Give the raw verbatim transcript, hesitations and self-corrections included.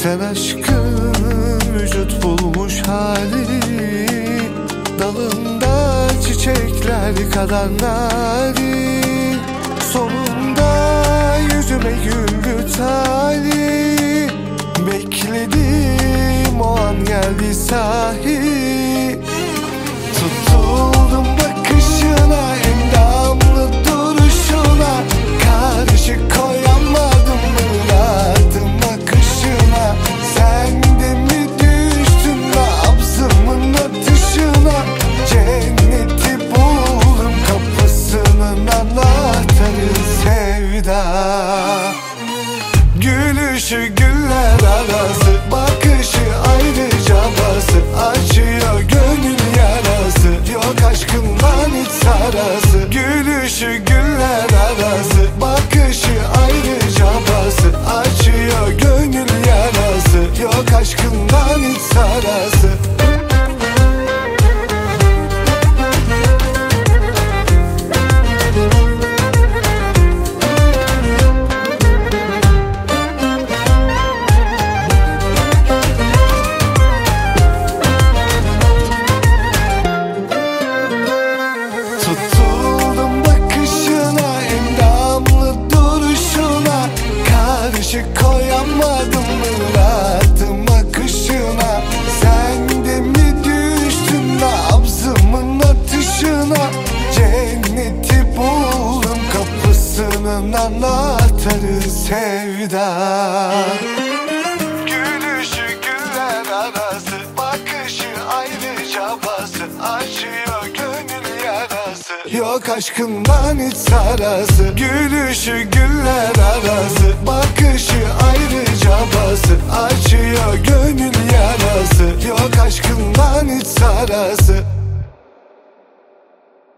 Sen aşkın vücut bulmuş hali, dalında çiçekler kadar narin. Sonunda yüzüme güldü talih, beklediğim o an geldi sahi. Tutuldum bakışına, endamlı duruşuna, karşı koyamadım mıradım akışına. Sen de mi düştün nabzımın atışına? Cenneti buldum, kapısının anahtarı sevda. Gülüşü güller arası, bakışı ayrıca bası, açıyor gönül yarası, yok aşkından hiç sarası. Gülüşü güller arası, bakışı ayrıca bası, açıyor gönül yarası, yok aşkından hiç sarası. Tutuldum bakışına, endamlı duruşuna, karşı koyamadım mıradım akışına. Sen de mi düştün nabzımın atışına? Cenneti buldum, kapısının anahtarı sevda. Gülüşü güller arası, bakışı ayrıca bası, açıyor gönül yarası, yok aşkından hiç sarası. Gülüşü güller arası, bakışı ayrıca bası, açıyor gönül yarası, yok aşkından hiç sarası.